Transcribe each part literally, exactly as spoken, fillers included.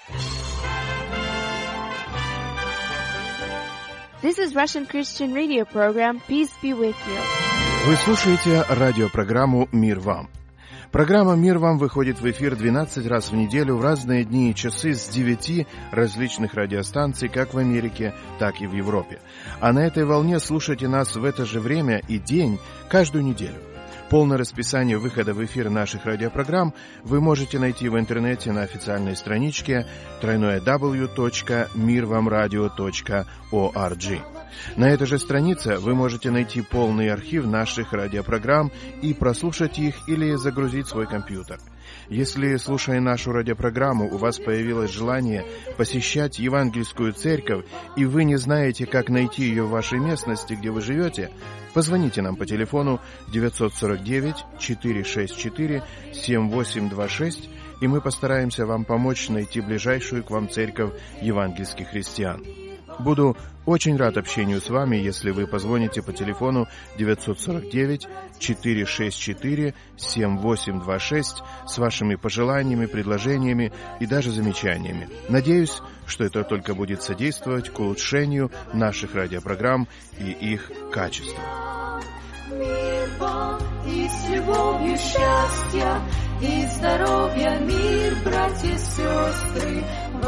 This is Russian Christian radio program. Peace be with you. Вы слушаете радиопрограмму «Мир вам». Программа «Мир вам» выходит в эфир двенадцать раз в неделю в разные дни и часы с девяти различных радиостанций, как в Америке, так и в Европе. А на этой волне слушайте нас в это же время и день каждую неделю. Полное расписание выхода в эфир наших радиопрограмм вы можете найти в интернете на официальной страничке дабл ю дабл ю дабл ю точка мир вам радио точка орг. На этой же странице вы можете найти полный архив наших радиопрограмм и прослушать их или загрузить в свой компьютер. Если, слушая нашу радиопрограмму, у вас появилось желание посещать евангельскую церковь, и вы не знаете, как найти ее в вашей местности, где вы живете, позвоните нам по телефону девять четыре девять четыре шесть четыре семь восемь два шесть, и мы постараемся вам помочь найти ближайшую к вам церковь евангельских христиан. Буду очень рад общению с вами, если вы позвоните по телефону девять четыре девять четыре шесть четыре семь восемь два шесть с вашими пожеланиями, предложениями и даже замечаниями. Надеюсь, что это только будет содействовать к улучшению наших радиопрограмм и их качества. Мир вам и с любовью счастья и здоровья, мир, братья и сестры,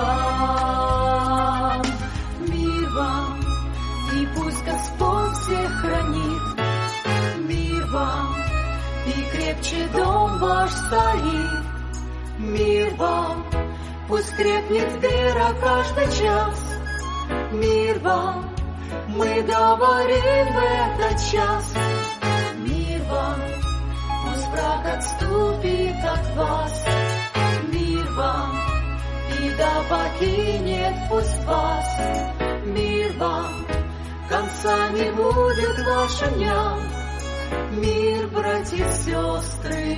вам. Мир вам, и пусть Господь всех хранит. Мир вам, и крепче дом ваш стоит. Мир вам, пусть крепнет вера каждый час. Мир вам, мы говорим в этот час. Мир вам, пусть враг отступит от вас. Мир вам, и да покинет пусть вас. Мир вам, конца не будет вашим дням. Мир, братья и сестры,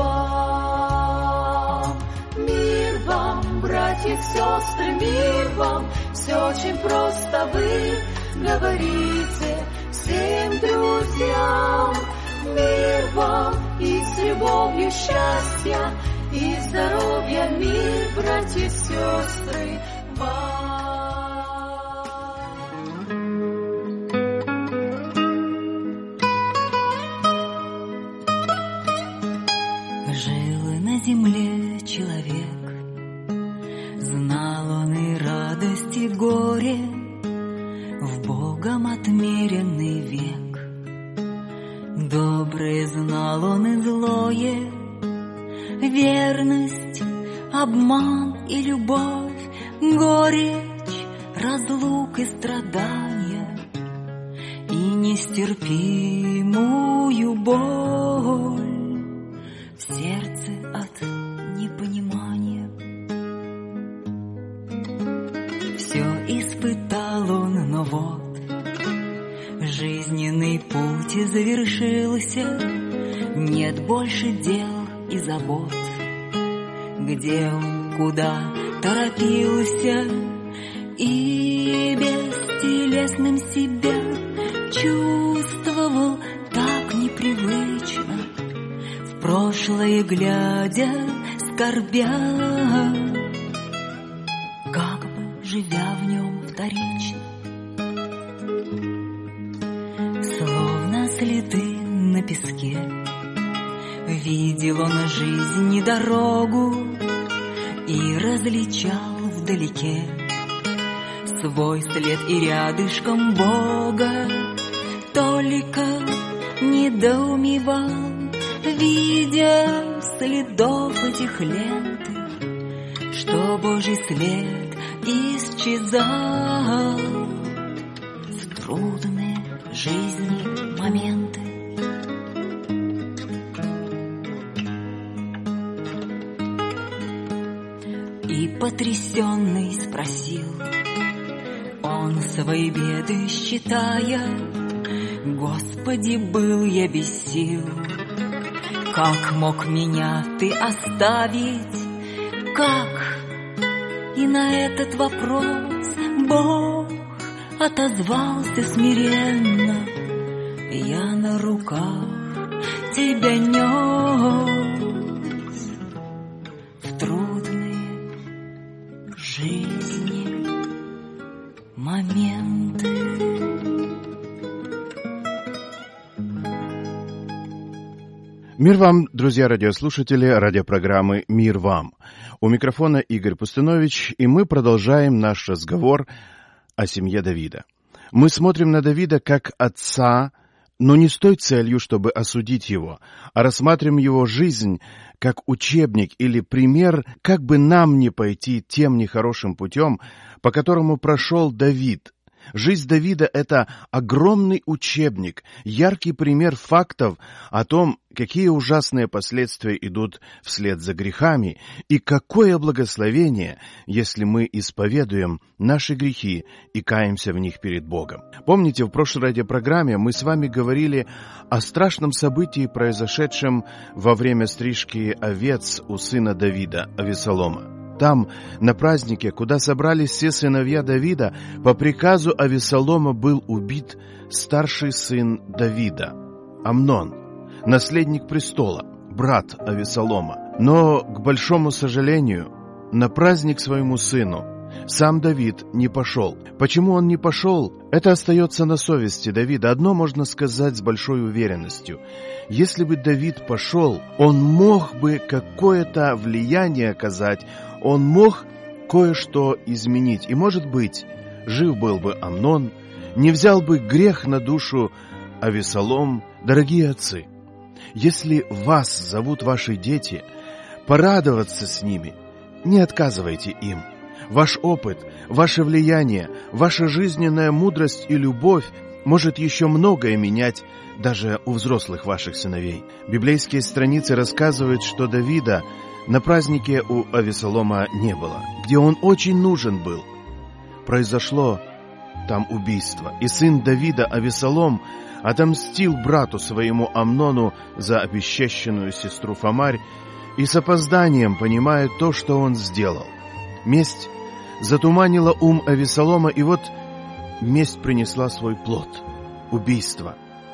вам. Мир вам, братья и сестры, мир вам. Все очень просто, вы говорите всем друзьям. Мир вам и с любовью счастья и здоровья, мир, братья и сестры, вам. Жил на земле человек, знал он и радость, и горе, в Богом отмеренный век. Доброе знал он и злое, верность, обман и любовь, горечь, разлук и страдания, и нестерпимую боль в сердце от непонимания. Все испытал он, но вот жизненный путь завершился, нет больше дел и забот. Где он, куда торопился, и бестелесным себя чувствовал так непривычно, в прошлое глядя, скорбя, как бы живя в нем вторично. Словно следы на песке, видел он жизнь и дорогу и различал вдалеке свой след и рядышком Бога. Только недоумевал, видя следов этих лент, что Божий след исчезал в трудные жизни моменты. И потрясенный спросил он свои беды, считая: Господи, был я без сил. Как мог меня ты оставить? Как? И на этот вопрос Бог отозвался смиренно: я на руках тебя нес в трудные жизни. жизни моменты. Мир вам, друзья радиослушатели, радиопрограммы «Мир вам». У микрофона Игорь Пустынович, и мы продолжаем наш разговор о семье Давида. Мы смотрим на Давида как отца, но не с той целью, чтобы осудить его, а рассматриваем его жизнь как учебник или пример, как бы нам не пойти тем нехорошим путем, по которому прошел Давид. Жизнь Давида — это огромный учебник, яркий пример фактов о том, какие ужасные последствия идут вслед за грехами, и какое благословение, если мы исповедуем наши грехи и каемся в них перед Богом. Помните, в прошлой радиопрограмме мы с вами говорили о страшном событии, произошедшем во время стрижки овец у сына Давида, Авесолома. Там, на празднике, куда собрались все сыновья Давида, по приказу Авесолома был убит старший сын Давида, Амнон, наследник престола, брат Авесолома. Но, к большому сожалению, на праздник своему сыну сам Давид не пошел. Почему он не пошел? Это остается на совести Давида. Одно можно сказать с большой уверенностью. Если бы Давид пошел, он мог бы какое-то влияние оказать, он мог кое-что изменить. И, может быть, жив был бы Амнон, не взял бы грех на душу Авесолом. Дорогие отцы, если вас зовут ваши дети, порадоваться с ними, не отказывайте им. Ваш опыт, ваше влияние, ваша жизненная мудрость и любовь может еще многое менять даже у взрослых ваших сыновей. Библейские страницы рассказывают, что Давида на празднике у Авесолома не было, где он очень нужен был. Произошло там убийство, и сын Давида, Авесолом, отомстил брату своему Амнону за обесчещенную сестру Фамарь и с опозданием понимает то, что он сделал. Месть затуманила ум Авесолома, и вот месть принесла свой плод — убийство,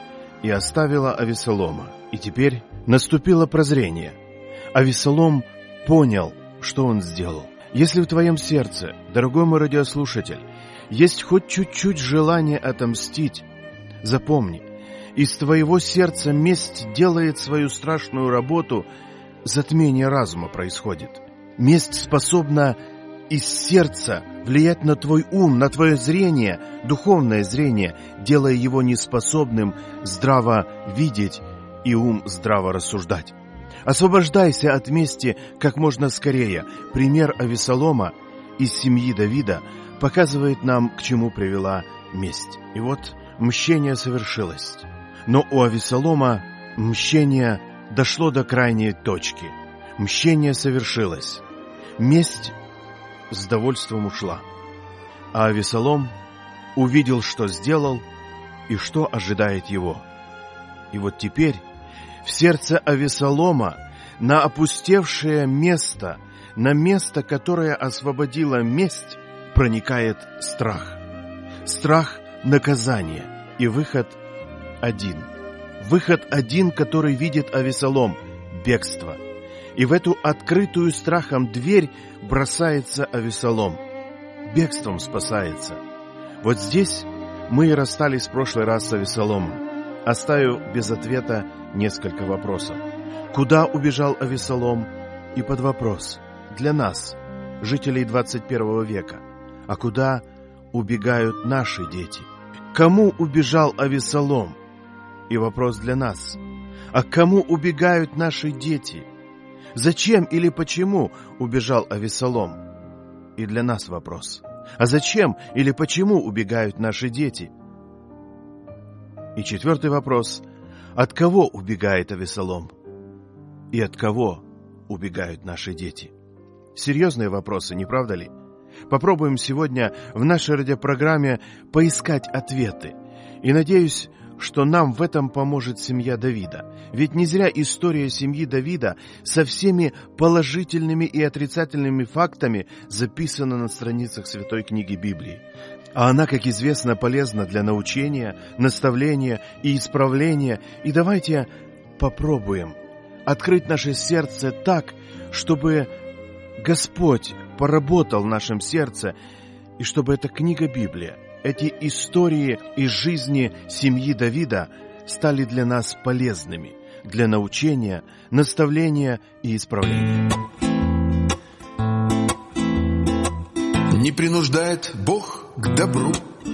и оставила Авесолома. И теперь наступило прозрение. Авесолом понял, что он сделал. Если в твоем сердце, дорогой мой радиослушатель, есть хоть чуть-чуть желание отомстить, запомни, из твоего сердца месть делает свою страшную работу, затмение разума происходит. Месть способна из сердца влиять на твой ум, на твое зрение, духовное зрение, делая его неспособным здраво видеть и ум здраво рассуждать. Освобождайся от мести как можно скорее. Пример Авесолома из семьи Давида показывает нам, к чему привела месть. И вот мщение совершилось. Но у Авесолома мщение дошло до крайней точки. Мщение совершилось. Месть с довольством ушла. А Авесолом увидел, что сделал и что ожидает его. И вот теперь в сердце Авесолома на опустевшее место, на место, которое освободило месть, проникает страх. Страх наказания. И выход один. Выход один, который видит Авесолом – бегство. И в эту открытую страхом дверь бросается Авесолом. Бегством спасается. Вот здесь мы и расстались в прошлый раз с Авесоломом, оставив без ответа несколько вопросов. Куда убежал Авесолом? И под вопрос для нас, жителей двадцать первого века. А куда убегают наши дети? Кому убежал Авесолом? И вопрос для нас. А к кому убегают наши дети? Зачем или почему убежал Авесолом? И для нас вопрос. А зачем или почему убегают наши дети? И четвертый вопрос. От кого убегает Авесолом? И от кого убегают наши дети? Серьезные вопросы, не правда ли? Попробуем сегодня в нашей радиопрограмме поискать ответы. И надеюсь, что нам в этом поможет семья Давида. Ведь не зря история семьи Давида со всеми положительными и отрицательными фактами записана на страницах Святой книги Библии. А она, как известно, полезна для научения, наставления и исправления. И давайте попробуем открыть наше сердце так, чтобы Господь поработал в нашем сердце, и чтобы эта книга Библия, эти истории из жизни семьи Давида стали для нас полезными, для научения, наставления и исправления. Не принуждает Бог к добру,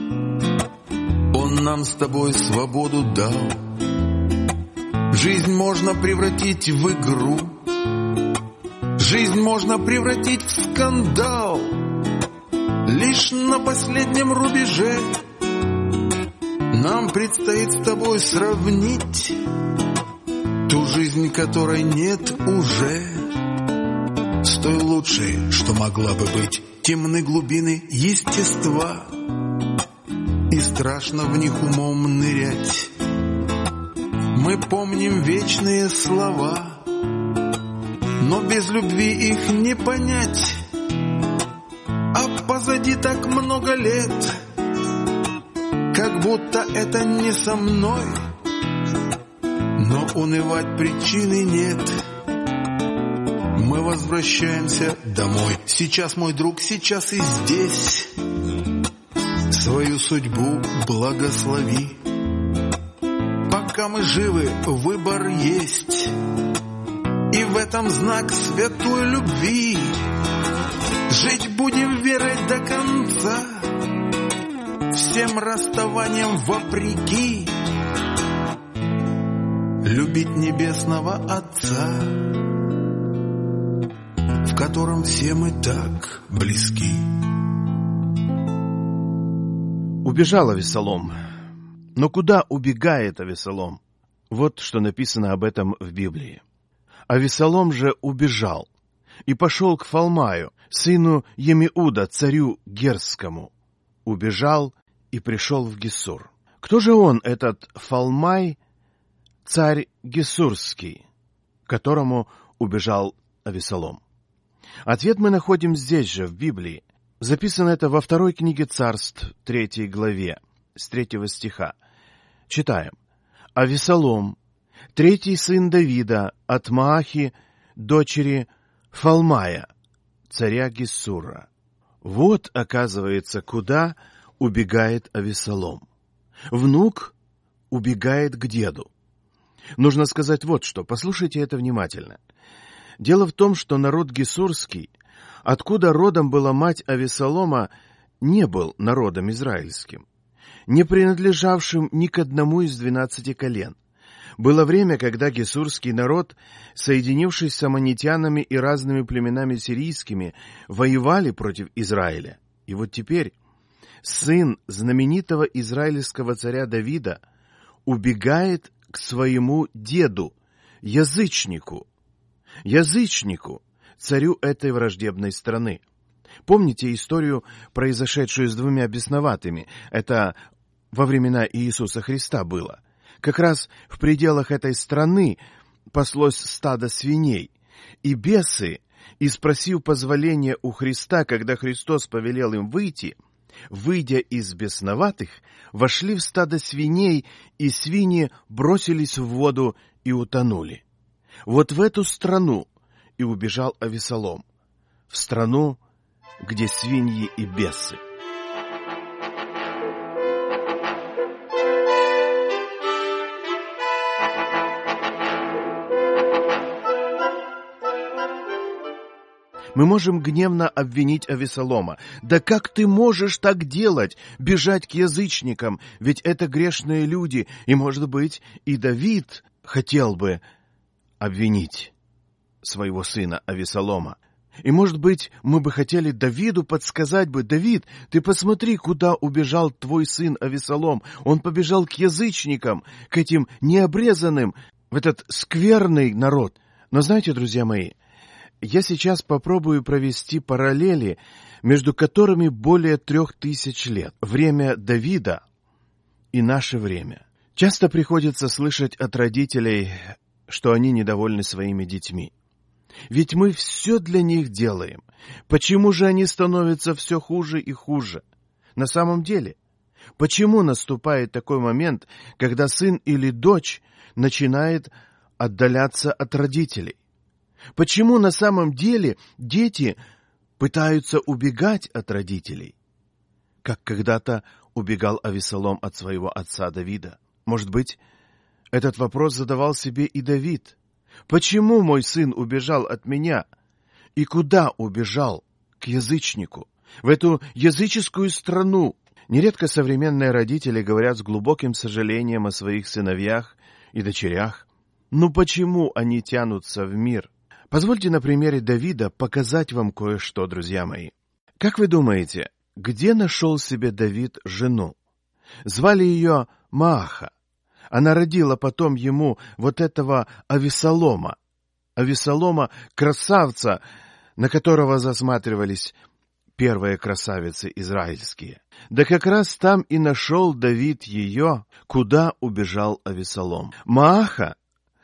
Он нам с тобой свободу дал. Жизнь можно превратить в игру, жизнь можно превратить в скандал. Лишь на последнем рубеже нам предстоит с тобой сравнить ту жизнь, которой нет уже, с той лучшей, что могла бы быть. Темны глубины естества, и страшно в них умом нырять. Мы помним вечные слова, но без любви их не понять. А позади так много лет, как будто это не со мной. Но унывать причины нет. Мы возвращаемся домой. Сейчас, мой друг, сейчас и здесь свою судьбу благослови. Пока мы живы, выбор есть, и в этом знак святой любви. Жить будем верой до конца, всем расставаниям вопреки. Любить небесного Отца, в котором все мы так близки. Убежал Авессалом. Но куда убегает Авессалом? Вот что написано об этом в Библии. Авессалом же убежал и пошел к Фалмаю, сыну Емиуда, царю Герскому. Убежал и пришел в Гессур. Кто же он, этот Фалмай, царь Гессурский, к которому убежал Авессалом? Ответ мы находим здесь же, в Библии. Записано это во второй книге Царств, третьей главе, с третьего стиха. Читаем. Авессалом, третий сын Давида, от Маахи, дочери Фалмая, царя Гессура. Вот, оказывается, куда убегает Авессалом. Внук убегает к деду. Нужно сказать вот что, послушайте это внимательно. Дело в том, что народ гессурский, откуда родом была мать Авессалома, не был народом израильским, не принадлежавшим ни к одному из двенадцати колен. Было время, когда гессурский народ, соединившись с аммонитянами и разными племенами сирийскими, воевали против Израиля. И вот теперь сын знаменитого израильского царя Давида убегает к своему деду, язычнику, язычнику, царю этой враждебной страны. Помните историю, произошедшую с двумя бесноватыми? Это во времена Иисуса Христа было. Как раз в пределах этой страны паслось стадо свиней, и бесы, и спросив позволения у Христа, когда Христос повелел им выйти, выйдя из бесноватых, вошли в стадо свиней, и свиньи бросились в воду и утонули. Вот в эту страну и убежал Авессалом, в страну, где свиньи и бесы. Мы можем гневно обвинить Авессалома. Да как ты можешь так делать, бежать к язычникам? Ведь это грешные люди, и, может быть, и Давид хотел бы обвинить своего сына Авессалома. И, может быть, мы бы хотели Давиду подсказать бы: Давид, ты посмотри, куда убежал твой сын Авессалом. Он побежал к язычникам, к этим необрезанным, в этот скверный народ. Но знаете, друзья мои, я сейчас попробую провести параллели, между которыми более трех тысяч лет. Время Давида и наше время. Часто приходится слышать от родителей, что они недовольны своими детьми. Ведь мы все для них делаем. Почему же они становятся все хуже и хуже? На самом деле, почему наступает такой момент, когда сын или дочь начинает отдаляться от родителей? Почему на самом деле дети пытаются убегать от родителей, как когда-то убегал Авесолом от своего отца Давида. Может быть, этот вопрос задавал себе и Давид. Почему мой сын убежал от меня? И куда убежал? К язычнику, в эту языческую страну. Нередко современные родители говорят с глубоким сожалением о своих сыновьях и дочерях. Ну почему они тянутся в мир? Позвольте на примере Давида показать вам кое-что, друзья мои. Как вы думаете, где нашел себе Давид жену? Звали ее Мааха. Она родила потом ему вот этого Авесолома. Авесолома, красавца, на которого засматривались первые красавицы израильские. Да как раз там и нашел Давид ее, куда убежал Авесолом. Мааха,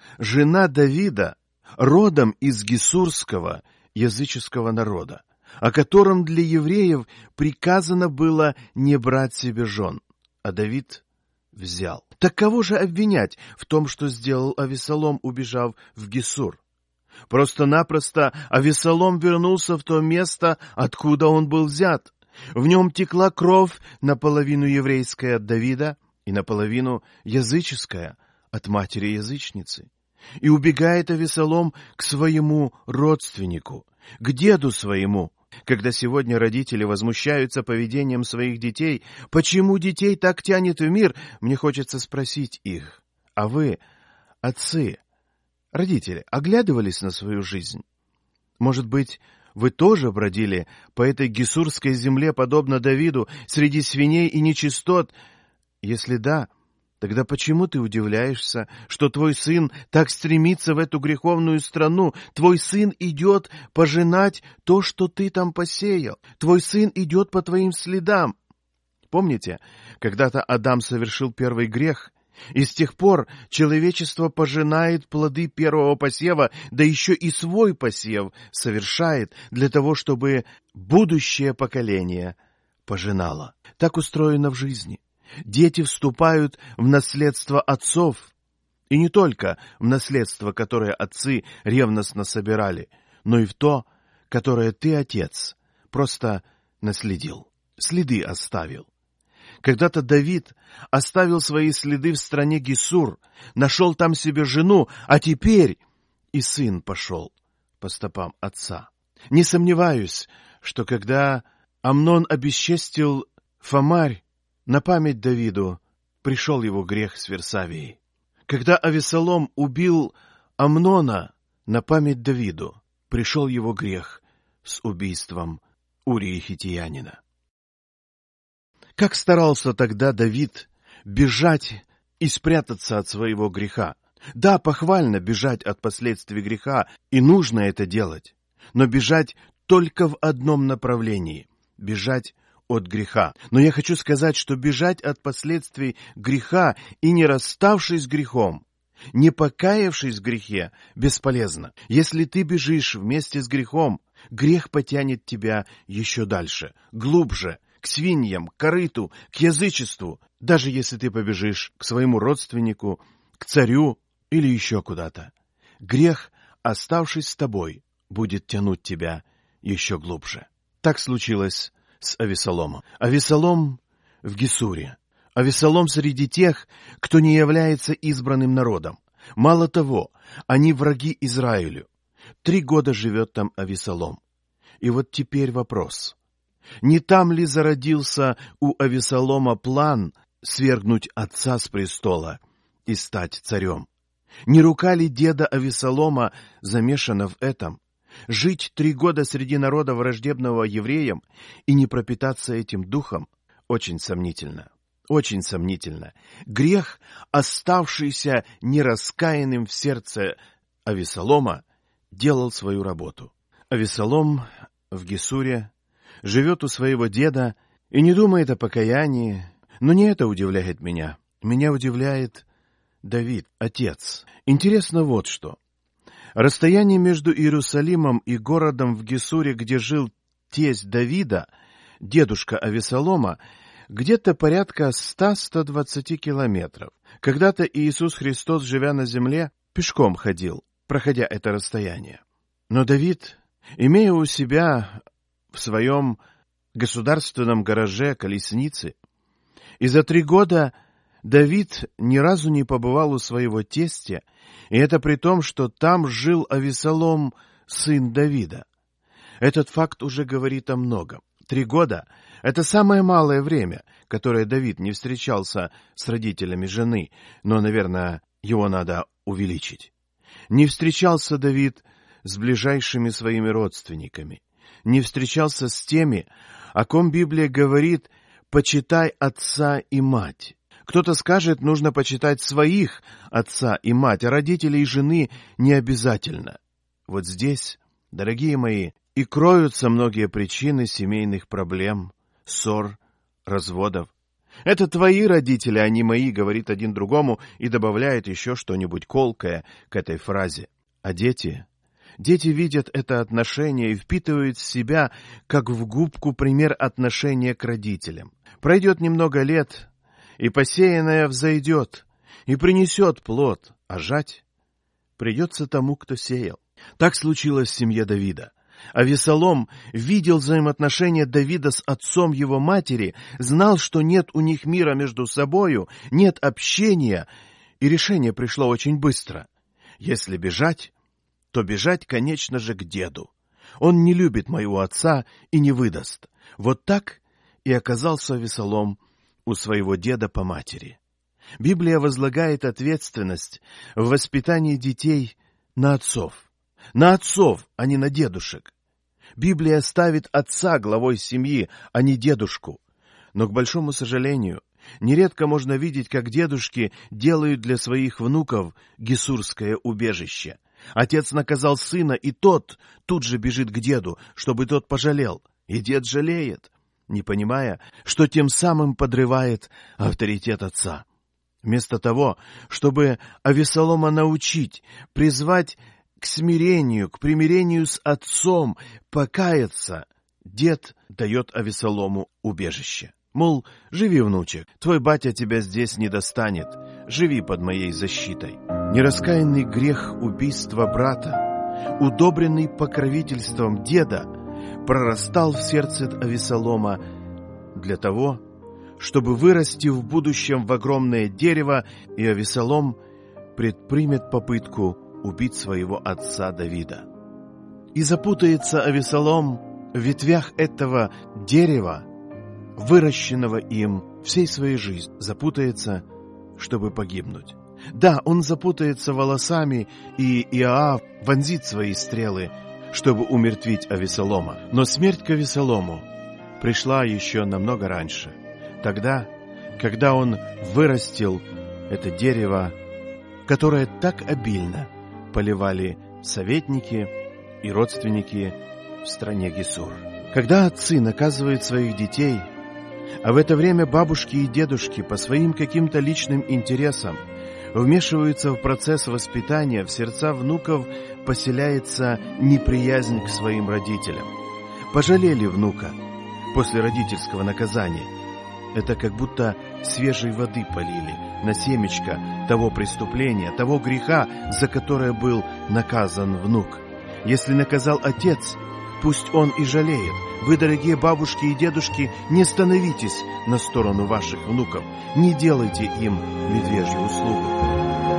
жена Давида, родом из гессурского языческого народа, о котором для евреев приказано было не брать себе жен, а Давид взял. Так кого же обвинять в том, что сделал Авесолом, убежав в Гессур? Просто-напросто Авесолом вернулся в то место, откуда он был взят. В нем текла кровь наполовину еврейская от Давида и наполовину языческая от матери-язычницы. И убегает Авесолом к своему родственнику, к деду своему. Когда сегодня родители возмущаются поведением своих детей, почему детей так тянет в мир, мне хочется спросить их: а вы, отцы, родители, оглядывались на свою жизнь? Может быть, вы тоже бродили по этой гессурской земле, подобно Давиду, среди свиней и нечистот? Если да, тогда почему ты удивляешься, что твой сын так стремится в эту греховную страну? Твой сын идет пожинать то, что ты там посеял. Твой сын идет по твоим следам. Помните, когда-то Адам совершил первый грех, и с тех пор человечество пожинает плоды первого посева, да еще и свой посев совершает для того, чтобы будущее поколение пожинало. Так устроено в жизни. Дети вступают в наследство отцов, и не только в наследство, которое отцы ревностно собирали, но и в то, которое ты, отец, просто наследил, следы оставил. Когда-то Давид оставил свои следы в стране Гессур, нашел там себе жену, а теперь и сын пошел по стопам отца. Не сомневаюсь, что когда Амнон обесчестил Фомарь, на память Давиду пришел его грех с Версавией. Когда Авесолом убил Амнона, на память Давиду пришел его грех с убийством Урии Хиттиянина. Как старался тогда Давид бежать и спрятаться от своего греха. Да, похвально бежать от последствий греха, и нужно это делать, но бежать только в одном направлении — бежать от греха. Но я хочу сказать, что бежать от последствий греха и не расставшись с грехом, не покаявшись в грехе, бесполезно. Если ты бежишь вместе с грехом, грех потянет тебя еще дальше, глубже, к свиньям, к корыту, к язычеству, даже если ты побежишь к своему родственнику, к царю или еще куда-то. Грех, оставшись с тобой, будет тянуть тебя еще глубже. Так случилось с Авесоломом. Авесолом в Гессуре. Авесолом среди тех, кто не является избранным народом. Мало того, они враги Израилю. Три года живет там Авесолом. И вот теперь вопрос. Не там ли зародился у Авесолома план свергнуть отца с престола и стать царем? Не рука ли деда Авесолома замешана в этом? Жить три года среди народа, враждебного евреям, и не пропитаться этим духом очень сомнительно. Очень сомнительно. Грех, оставшийся нераскаянным в сердце Авесолома, делал свою работу. Авесолом в Гессуре живет у своего деда и не думает о покаянии, но не это удивляет меня. Меня удивляет Давид, отец. Интересно вот что. Расстояние между Иерусалимом и городом в Гессуре, где жил тесть Давида, дедушка Авесолома, где-то порядка сто - сто двадцать километров. Когда-то Иисус Христос, живя на земле, пешком ходил, проходя это расстояние. Но Давид, имея у себя в своем государственном гараже колесницы. И за три года Давид ни разу не побывал у своего тестя, и это при том, что там жил Авесолом, сын Давида. Этот факт уже говорит о многом. Три года — это самое малое время, которое Давид не встречался с родителями жены, но, наверное, его надо увеличить. Не встречался Давид с ближайшими своими родственниками, не встречался с теми, о ком Библия говорит «почитай отца и мать». Кто-то скажет, нужно почитать своих отца и мать, а родителей и жены не обязательно. Вот здесь, дорогие мои, и кроются многие причины семейных проблем, ссор, разводов. Это твои родители, а не мои, говорит один другому и добавляет еще что-нибудь колкое к этой фразе. А дети? Дети видят это отношение и впитывают в себя, как в губку, пример отношения к родителям. Пройдет немного лет, и посеянное взойдет, и принесет плод, а жать придется тому, кто сеял. Так случилось в семье Давида. Авесолом видел взаимоотношения Давида с отцом его матери, знал, что нет у них мира между собою, нет общения, и решение пришло очень быстро. Если бежать, то бежать, конечно же, к деду. Он не любит моего отца и не выдаст. Вот так и оказался Авесолом у своего деда по матери. Библия возлагает ответственность в воспитании детей на отцов. На отцов, а не на дедушек. Библия ставит отца главой семьи, а не дедушку. Но, к большому сожалению, нередко можно видеть, как дедушки делают для своих внуков гессурское убежище. Отец наказал сына, и тот тут же бежит к деду, чтобы тот пожалел. И дед жалеет, не понимая, что тем самым подрывает авторитет отца. Вместо того, чтобы Авесолома научить, призвать к смирению, к примирению с отцом, покаяться, дед дает Авесолому убежище. Мол, живи, внучек, твой батя тебя здесь не достанет, живи под моей защитой. Нераскаянный грех убийства брата, удобренный покровительством деда, прорастал в сердце Авесолома для того, чтобы вырасти в будущем в огромное дерево, и Авесолом предпримет попытку убить своего отца Давида. И запутается Авесолом в ветвях этого дерева, выращенного им всей своей жизнью, запутается, чтобы погибнуть. Да, он запутается волосами, и Иоав вонзит свои стрелы, чтобы умертвить Авесолома. Но смерть к Авесолому пришла еще намного раньше. Тогда, когда он вырастил это дерево, которое так обильно поливали советники и родственники в стране Гессур. Когда отцы наказывают своих детей, а в это время бабушки и дедушки по своим каким-то личным интересам вмешиваются в процесс воспитания, в сердца внуков поселяется неприязнь к своим родителям. Пожалели внука после родительского наказания. Это как будто свежей воды полили на семечко того преступления, того греха, за которое был наказан внук. Если наказал отец, пусть он и жалеет. Вы, дорогие бабушки и дедушки, не становитесь на сторону ваших внуков, не делайте им медвежью услугу.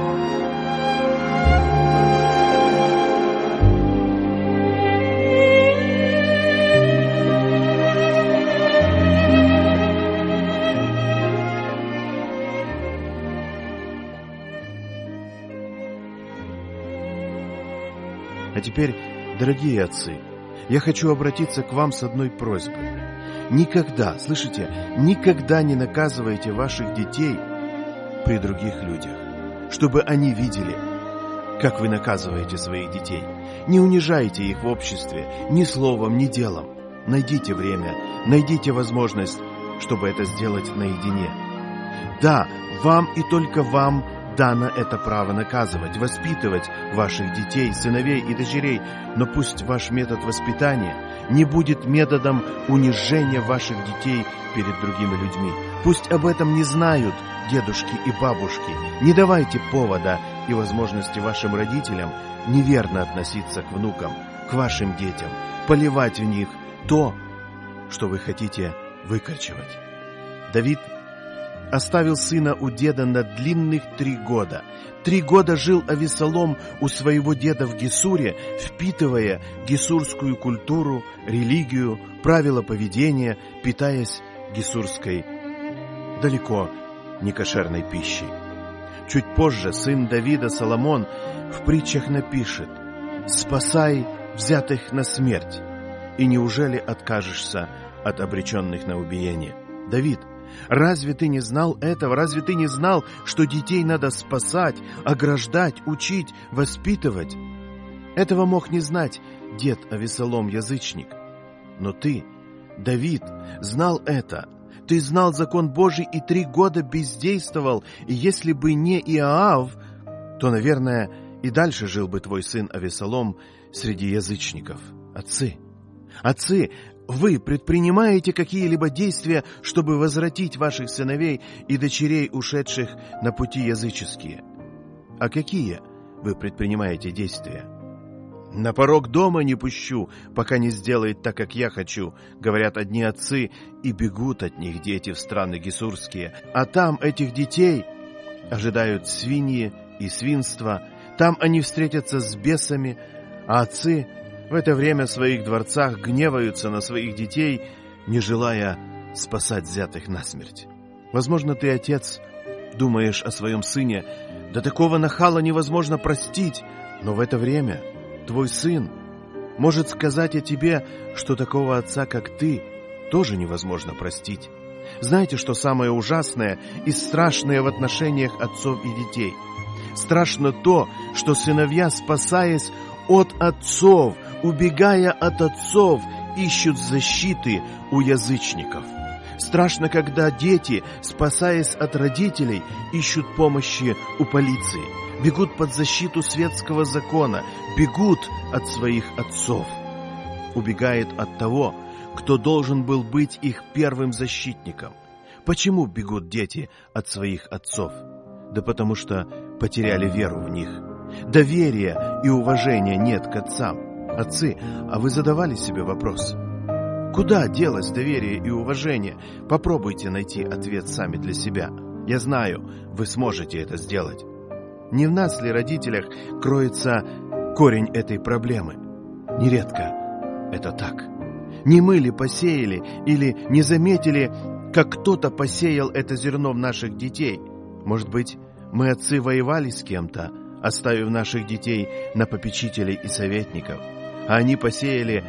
А теперь, дорогие отцы, я хочу обратиться к вам с одной просьбой. Никогда, слышите, никогда не наказывайте ваших детей при других людях, чтобы они видели, как вы наказываете своих детей. Не унижайте их в обществе ни словом, ни делом. Найдите время, найдите возможность, чтобы это сделать наедине. Да, вам и только вам дано это право наказывать, воспитывать ваших детей, сыновей и дочерей, но пусть ваш метод воспитания не будет методом унижения ваших детей перед другими людьми. Пусть об этом не знают дедушки и бабушки. Не давайте повода и возможности вашим родителям неверно относиться к внукам, к вашим детям, поливать в них то, что вы хотите выкорчевать. Давид оставил сына у деда на длинных три года. Три года жил Авессалом у своего деда в Гесуре, впитывая гесурскую культуру, религию, правила поведения, питаясь гесурской, далеко не кошерной пищей. Чуть позже сын Давида Соломон в притчах напишет: «Спасай взятых на смерть, и неужели откажешься от обреченных на убиение?» Давид, разве ты не знал этого? Разве ты не знал, что детей надо спасать, ограждать, учить, воспитывать? Этого мог не знать дед Авессалом язычник. Но ты, Давид, знал это. Ты знал закон Божий и три года бездействовал, и если бы не Иоав, то, наверное, и дальше жил бы твой сын Авессалом среди язычников. Отцы, отцы, вы предпринимаете какие-либо действия, чтобы возвратить ваших сыновей и дочерей, ушедших на пути языческие? А какие вы предпринимаете действия? «На порог дома не пущу, пока не сделает так, как я хочу», говорят одни отцы, и бегут от них дети в страны гесурские. А там этих детей ожидают свиньи и свинство, там они встретятся с бесами, а отцы в это время в своих дворцах гневаются на своих детей, не желая спасать взятых насмерть. Возможно, ты, отец, думаешь о своем сыне: да такого нахала невозможно простить, но в это время твой сын может сказать о тебе, что такого отца, как ты, тоже невозможно простить. Знаете, что самое ужасное и страшное в отношениях отцов и детей? Страшно то, что сыновья, спасаясь от отцов, убегая от отцов, ищут защиты у язычников. Страшно, когда дети, спасаясь от родителей, ищут помощи у полиции, бегут под защиту светского закона, бегут от своих отцов, убегают от того, кто должен был быть их первым защитником. Почему бегут дети от своих отцов? Да потому что потеряли веру в них. Доверия и уважения нет к отцам. Отцы, а вы задавали себе вопрос: куда делось доверие и уважение? Попробуйте найти ответ сами для себя. Я знаю, вы сможете это сделать. Не в нас ли, родителях, кроется корень этой проблемы? Нередко это так. Не мы ли посеяли или не заметили, как кто-то посеял это зерно в наших детей? Может быть, мы, отцы, воевали с кем-то, оставив наших детей на попечителей и советников, а они посеяли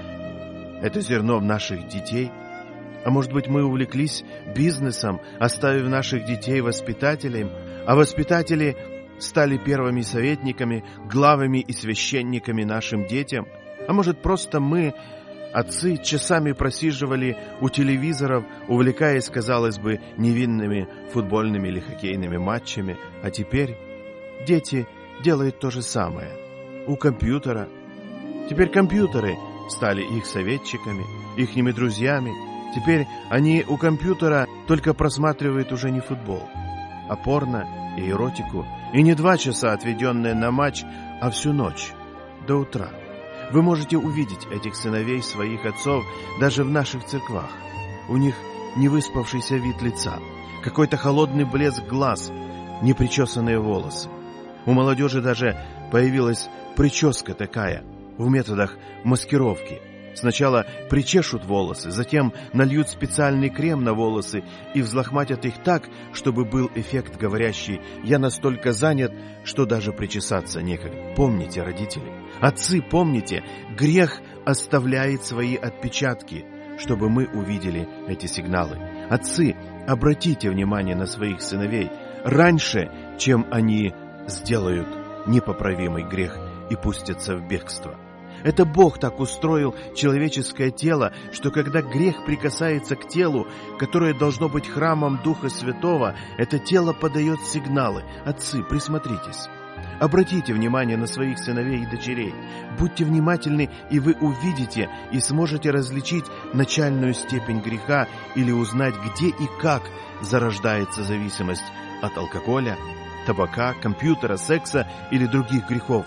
это зерно в наших детей? А может быть, мы увлеклись бизнесом, оставив наших детей воспитателям, а воспитатели стали первыми советниками, главами и священниками нашим детям? А может, просто мы, отцы, часами просиживали у телевизоров, увлекаясь, казалось бы, невинными футбольными или хоккейными матчами, а теперь дети делают то же самое у компьютера. Теперь компьютеры стали их советчиками, ихними друзьями. Теперь они у компьютера только просматривают уже не футбол, а порно и эротику, и не два часа, отведенные на матч, а всю ночь, до утра. Вы можете увидеть этих сыновей своих отцов даже в наших церквах. У них невыспавшийся вид лица, какой-то холодный блеск глаз, непричесанные волосы. У молодежи даже появилась прическа такая, в методах маскировки. Сначала причешут волосы, затем нальют специальный крем на волосы и взлохматят их так, чтобы был эффект говорящий: «Я настолько занят, что даже причесаться некогда». Помните, родители, отцы, помните, грех оставляет свои отпечатки, чтобы мы увидели эти сигналы. Отцы, обратите внимание на своих сыновей раньше, чем они сделают непоправимый грех и пустятся в бегство. Это Бог так устроил человеческое тело, что когда грех прикасается к телу, которое должно быть храмом Духа Святого, это тело подает сигналы. Отцы, присмотритесь. Обратите внимание на своих сыновей и дочерей. Будьте внимательны, и вы увидите и сможете различить начальную степень греха или узнать, где и как зарождается зависимость от алкоголя, табака, компьютера, секса или других грехов.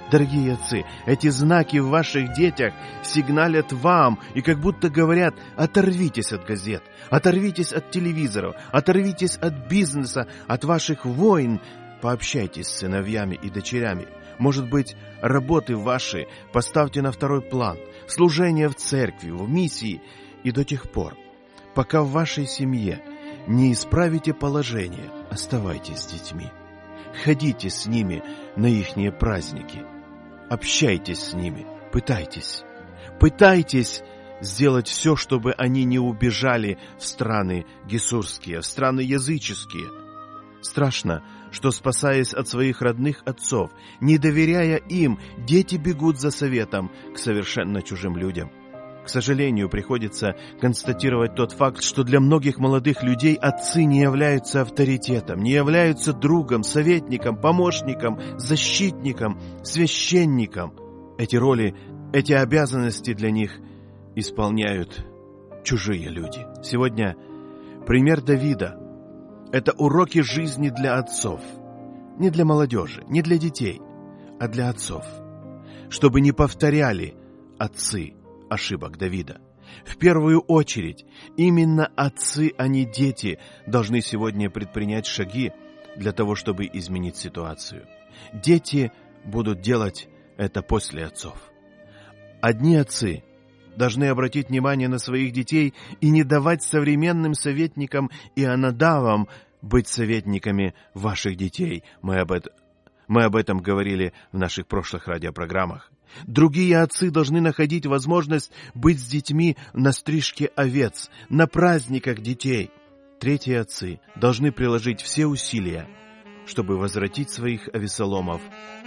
Дорогие отцы, эти знаки в ваших детях сигналят вам и как будто говорят: оторвитесь от газет, оторвитесь от телевизоров, оторвитесь от бизнеса, от ваших войн, пообщайтесь с сыновьями и дочерями. Может быть, работы ваши поставьте на второй план, служение в церкви, в миссии, и до тех пор, пока в вашей семье не исправите положение, оставайтесь с детьми. Ходите с ними на ихние праздники. Общайтесь с ними, пытайтесь. Пытайтесь сделать все, чтобы они не убежали в страны гесурские, в страны языческие. Страшно, что, спасаясь от своих родных отцов, не доверяя им, дети бегут за советом к совершенно чужим людям. К сожалению, приходится констатировать тот факт, что для многих молодых людей отцы не являются авторитетом, не являются другом, советником, помощником, защитником, священником. Эти роли, эти обязанности для них исполняют чужие люди. Сегодня пример Давида – это уроки жизни для отцов. Не для молодежи, не для детей, а для отцов. Чтобы не повторяли отцы ошибок Давида. В первую очередь, именно отцы, а не дети, должны сегодня предпринять шаги для того, чтобы изменить ситуацию. Дети будут делать это после отцов. Одни отцы должны обратить внимание на своих детей и не давать современным советникам и анадавам быть советниками ваших детей. Мы об этом, мы об этом говорили в наших прошлых радиопрограммах. Другие отцы должны находить возможность быть с детьми на стрижке овец, на праздниках детей. Третьи отцы должны приложить все усилия, чтобы возвратить своих Авесоломов.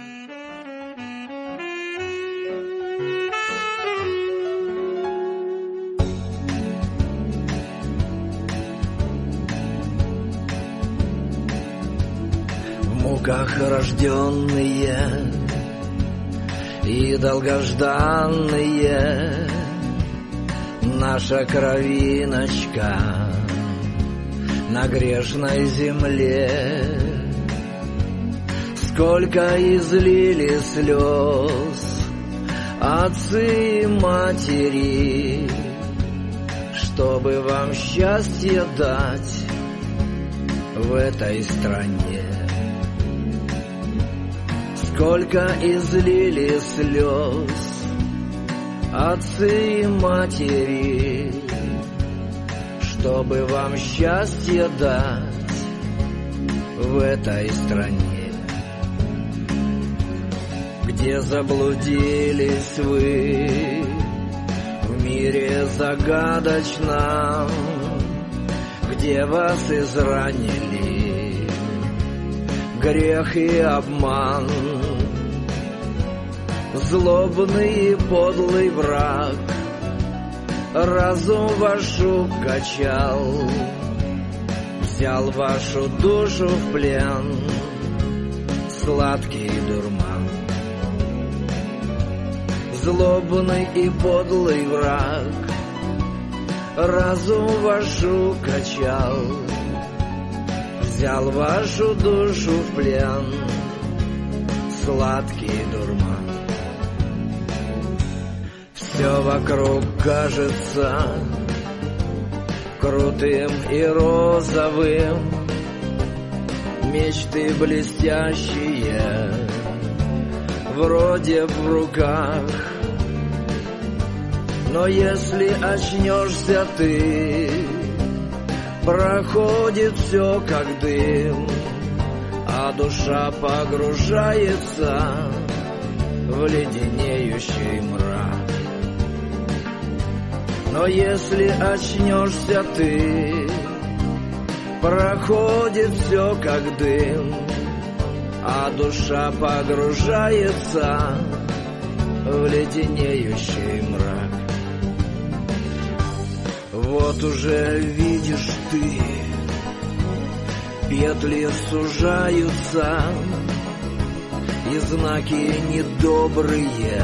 В муках рожденные и долгожданные, наша кровиночка на грешной земле. Сколько излили слез отцы и матери, чтобы вам счастье дать в этой стране. Сколько излили слез отцы и матери, чтобы вам счастье дать в этой стране. Где заблудились вы в мире загадочном, где вас изранили грех и обман, злобный и подлый враг разум вашу качал, взял вашу душу в плен, сладкий дурман. Злобный и подлый враг разум вашу качал, взял вашу душу в плен, сладкий дурман. Все вокруг кажется крутым и розовым, мечты блестящие вроде в руках. Но если очнешься ты, проходит все как дым, а душа погружается в леденеющий мрак. Но если очнешься ты, проходит все как дым, а душа погружается в леденеющий мрак. Вот уже видишь ты, петли сужаются, и знаки недобрые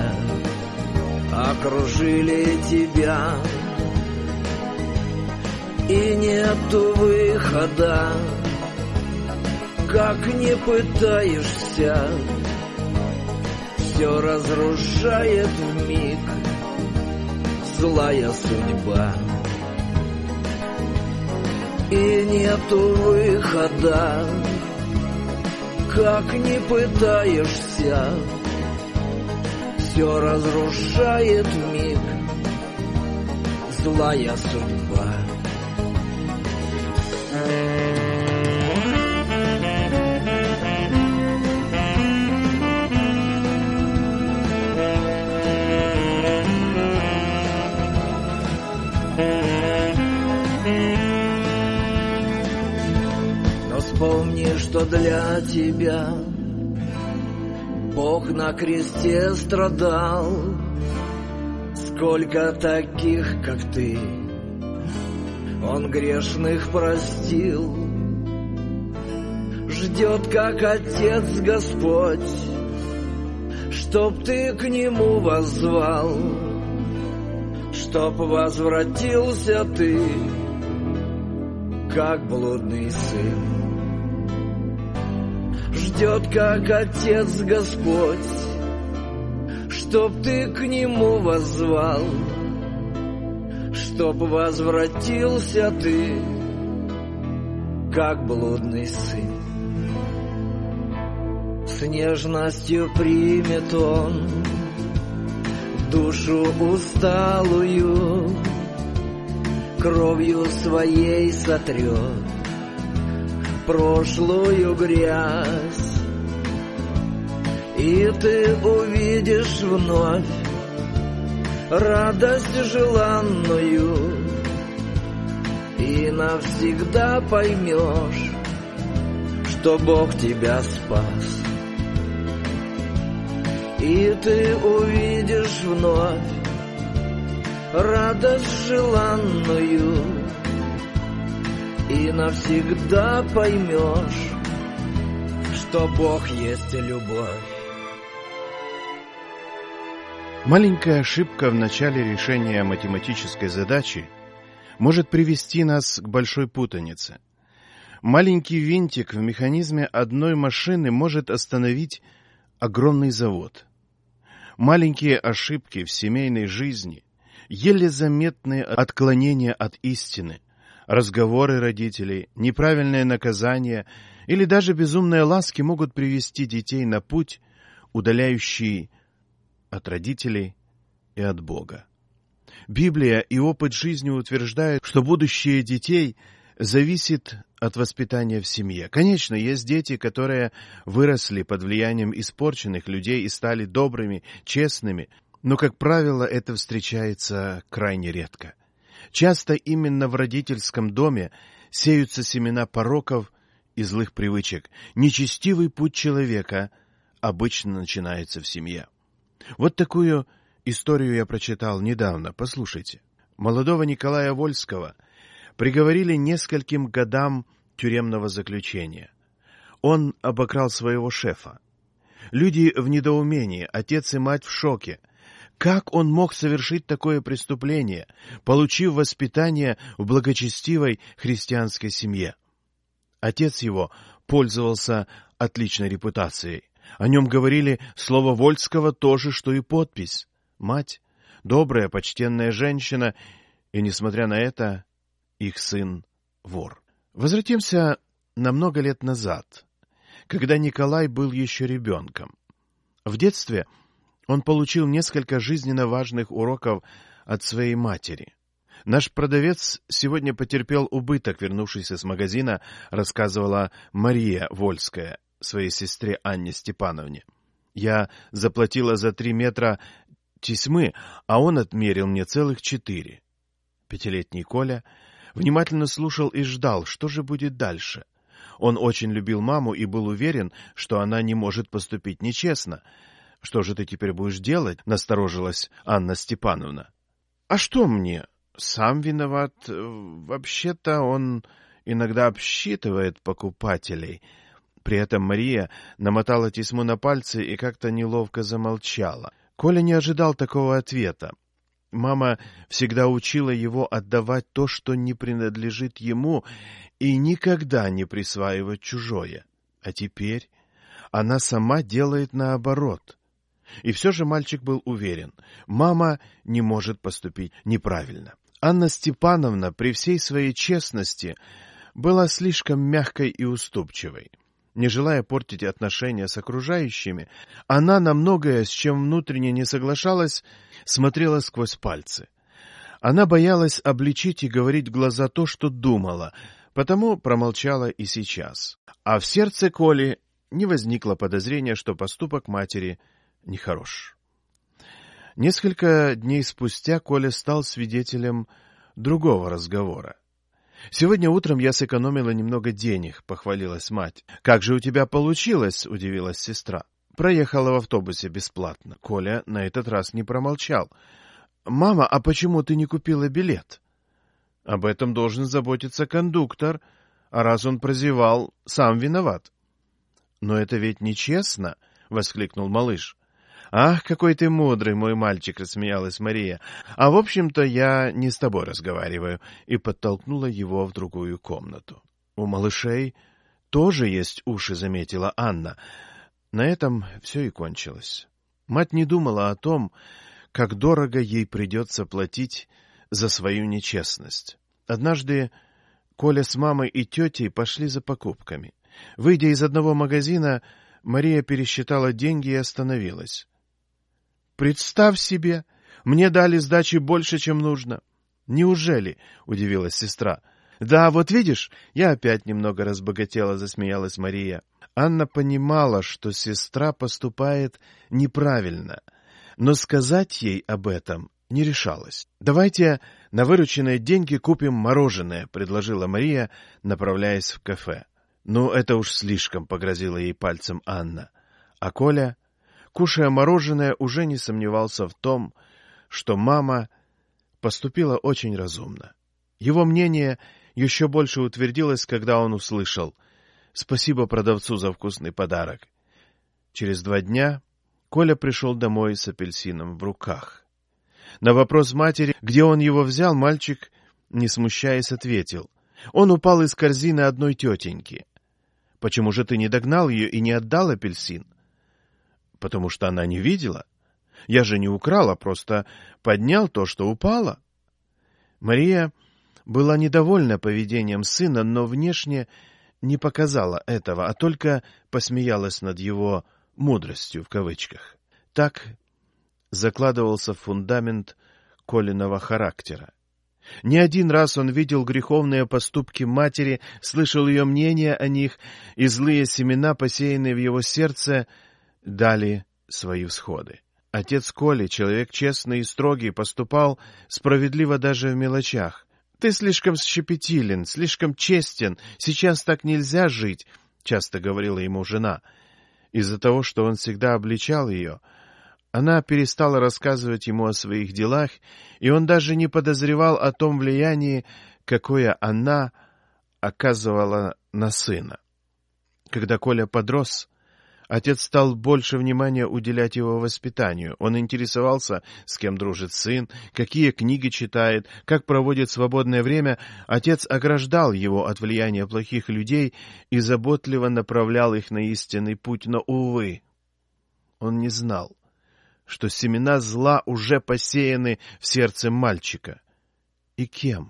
окружили тебя, и нету выхода, как не пытаешься, все разрушает вмиг злая судьба. И нету выхода, как ни пытаешься, все разрушает вмиг злая судьба. Но вспомни, что для тебя Бог на кресте страдал. Сколько таких, как ты, Он грешных простил. Ждет, как Отец Господь, чтоб ты к Нему воззвал, чтоб возвратился ты, как блудный сын. Ждет, как Отец Господь, чтоб ты к Нему воззвал, чтоб возвратился ты, как блудный сын. С нежностью примет Он душу усталую, кровью своей сотрет прошлую грязь, и ты увидишь вновь радость желанную, и навсегда поймешь, что Бог тебя спас. И ты увидишь вновь радость желанную, и навсегда поймешь, что Бог есть любовь. Маленькая ошибка в начале решения математической задачи может привести нас к большой путанице. Маленький винтик в механизме одной машины может остановить огромный завод. Маленькие ошибки в семейной жизни, еле заметные отклонения от истины, разговоры родителей, неправильное наказание или даже безумные ласки могут привести детей на путь, удаляющий от родителей и от Бога. Библия и опыт жизни утверждают, что будущее детей зависит от воспитания в семье. Конечно, есть дети, которые выросли под влиянием испорченных людей и стали добрыми, честными, но, как правило, это встречается крайне редко. Часто именно в родительском доме сеются семена пороков и злых привычек. Нечестивый путь человека обычно начинается в семье. Вот такую историю я прочитал недавно. Послушайте. Молодого Николая Вольского приговорили нескольким годам тюремного заключения. Он обокрал своего шефа. Люди в недоумении, отец и мать в шоке. Как он мог совершить такое преступление, получив воспитание в благочестивой христианской семье? Отец его пользовался отличной репутацией. О нем говорили слово Вольского то же, что и подпись. Мать — добрая, почтенная женщина, и, несмотря на это, их сын — вор. Возвратимся на много лет назад, когда Николай был еще ребенком. В детстве он получил несколько жизненно важных уроков от своей матери. Наш продавец сегодня потерпел убыток, вернувшись с магазина, рассказывала Мария Вольская своей сестре Анне Степановне. Я заплатила за три метра тесьмы, а он отмерил мне целых четыре. Пятилетний Коля внимательно слушал и ждал, что же будет дальше. Он очень любил маму и был уверен, что она не может поступить нечестно. «Что же ты теперь будешь делать?» — насторожилась Анна Степановна. «А что мне? Сам виноват. Вообще-то он иногда обсчитывает покупателей». При этом Мария намотала тесьму на пальцы и как-то неловко замолчала. Коля не ожидал такого ответа. Мама всегда учила его отдавать то, что не принадлежит ему, и никогда не присваивать чужое. А теперь она сама делает наоборот. И все же мальчик был уверен, мама не может поступить неправильно. Анна Степановна при всей своей честности была слишком мягкой и уступчивой. Не желая портить отношения с окружающими, она на многое, с чем внутренне не соглашалась, смотрела сквозь пальцы. Она боялась обличить и говорить в глаза то, что думала, потому промолчала и сейчас. А в сердце Коли не возникло подозрения, что поступок матери нехорош. Несколько дней спустя Коля стал свидетелем другого разговора. «Сегодня утром я сэкономила немного денег», — похвалилась мать. «Как же у тебя получилось?» — удивилась сестра. «Проехала в автобусе бесплатно». Коля на этот раз не промолчал. «Мама, а почему ты не купила билет?» «Об этом должен заботиться кондуктор, а раз он прозевал, сам виноват». «Но это ведь нечестно!» — воскликнул малыш. «Ах, какой ты мудрый, мой мальчик!» — рассмеялась Мария. «А в общем-то я не с тобой разговариваю», и подтолкнула его в другую комнату. «У малышей тоже есть уши», — заметила Анна. На этом все и кончилось. Мать не думала о том, как дорого ей придется платить за свою нечестность. Однажды Коля с мамой и тетей пошли за покупками. Выйдя из одного магазина, Мария пересчитала деньги и остановилась. «Представь себе, мне дали сдачи больше, чем нужно». «Неужели?» — удивилась сестра. «Да, вот видишь, я опять немного разбогатела», — засмеялась Мария. Анна понимала, что сестра поступает неправильно, но сказать ей об этом не решалась. «Давайте на вырученные деньги купим мороженое», — предложила Мария, направляясь в кафе. «Ну, это уж слишком», — погрозила ей пальцем Анна. А Коля, кушая мороженое, уже не сомневался в том, что мама поступила очень разумно. Его мнение еще больше утвердилось, когда он услышал: «Спасибо продавцу за вкусный подарок». Через два дня Коля пришел домой с апельсином в руках. На вопрос матери, где он его взял, мальчик, не смущаясь, ответил: «Он упал из корзины одной тетеньки». «Почему же ты не догнал ее и не отдал апельсин?» «Потому что она не видела. Я же не украл, а просто поднял то, что упало». Мария была недовольна поведением сына, но внешне не показала этого, а только посмеялась над его «мудростью» в кавычках. Так закладывался фундамент Колиного характера. Не один раз он видел греховные поступки матери, слышал ее мнение о них, и злые семена, посеянные в его сердце, дали свои всходы. Отец Коли, человек честный и строгий, поступал справедливо даже в мелочах. «Ты слишком щепетилен, слишком честен, сейчас так нельзя жить», — часто говорила ему жена. Из-за того, что он всегда обличал ее, она перестала рассказывать ему о своих делах, и он даже не подозревал о том влиянии, какое она оказывала на сына. Когда Коля подрос, отец стал больше внимания уделять его воспитанию. Он интересовался, с кем дружит сын, какие книги читает, как проводит свободное время. Отец ограждал его от влияния плохих людей и заботливо направлял их на истинный путь, но, увы, он не знал, что семена зла уже посеяны в сердце мальчика. И кем?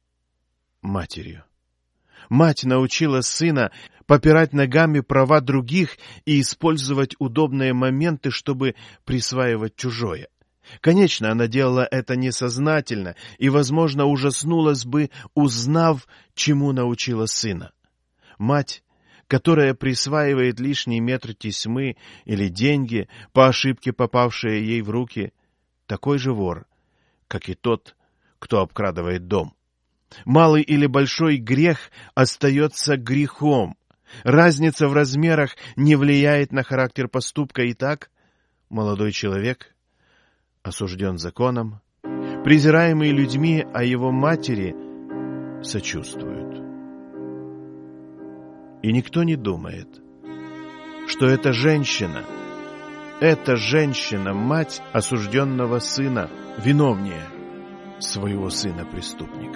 Матерью. Мать научила сына попирать ногами права других и использовать удобные моменты, чтобы присваивать чужое. Конечно, она делала это несознательно и, возможно, ужаснулась бы, узнав, чему научила сына. Мать, которая присваивает лишний метр тесьмы или деньги, по ошибке попавшие ей в руки, такой же вор, как и тот, кто обкрадывает дом. Малый или большой грех остается грехом. Разница в размерах не влияет на характер поступка. Итак, молодой человек осужден законом, презираемый людьми, а его матери сочувствуют. И никто не думает, что эта женщина, эта женщина, мать осужденного сына, виновнее своего сына-преступника.